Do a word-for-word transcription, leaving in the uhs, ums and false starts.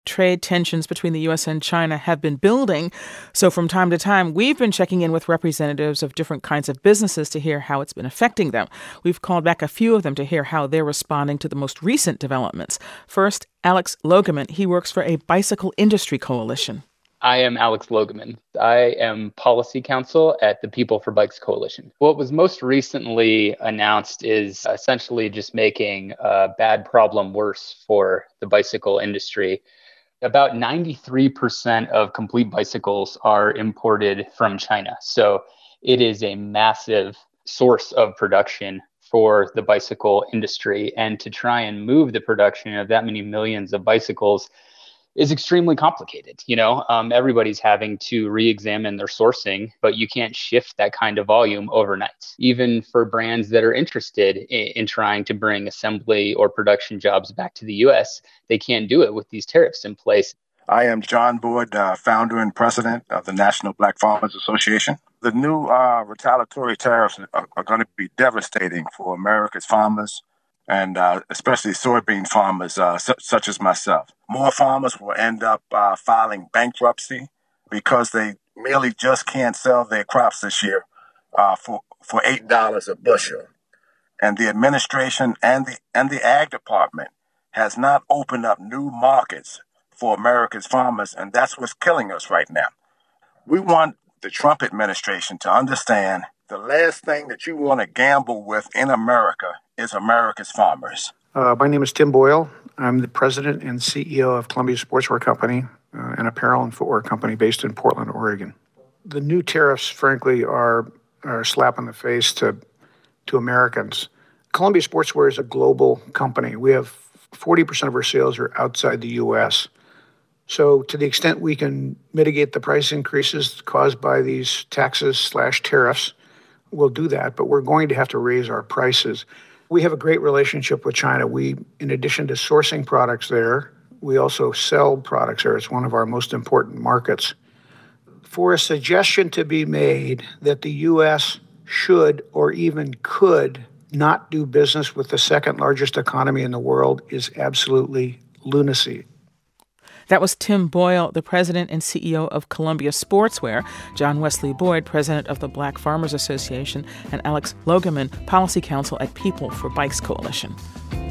Trade tensions between the U S and China have been building. So from time to time, we've been checking in with representatives of different kinds of businesses to hear how it's been affecting them. We've called back a few of them to hear how they're responding to the most recent developments. First, Alex Logeman. He works for a bicycle industry coalition. I am Alex Logeman. I am policy counsel at the People for Bikes Coalition. What was most recently announced is essentially just making a bad problem worse for the bicycle industry. About ninety-three percent of complete bicycles are imported from China. So it is a massive source of production for the bicycle industry. And to try and move the production of that many millions of bicycles is extremely complicated. You know, um, everybody's having to re-examine their sourcing, but you can't shift that kind of volume overnight. Even for brands that are interested in, in trying to bring assembly or production jobs back to the U S, they can't do it with these tariffs in place. I am John Boyd, uh, founder and president of the National Black Farmers Association. The new uh, retaliatory tariffs are, are going to be devastating for America's farmers, and uh, especially soybean farmers uh, su- such as myself. More farmers will end up uh, filing bankruptcy because they merely just can't sell their crops this year uh, for, for eight dollars a bushel. And the administration and the, and the ag department has not opened up new markets for America's farmers, and that's what's killing us right now. We want the Trump administration to understand the last thing that you want to gamble with in America is America's farmers. Uh, my name is Tim Boyle. I'm the president and C E O of Columbia Sportswear Company, uh, an apparel and footwear company based in Portland, Oregon. The new tariffs, frankly, are, are a slap in the face to, to Americans. Columbia Sportswear is a global company. We have forty percent of our sales are outside the U S. So to the extent we can mitigate the price increases caused by these taxes slash tariffs, we'll do that, but we're going to have to raise our prices. We have a great relationship with China. We, in addition to sourcing products there, we also sell products there. It's one of our most important markets. For a suggestion to be made that the U S should or even could not do business with the second largest economy in the world is absolutely lunacy. That was Tim Boyle, the president and C E O of Columbia Sportswear, John Wesley Boyd, president of the Black Farmers Association, and Alex Logeman, policy counsel at People for Bikes Coalition.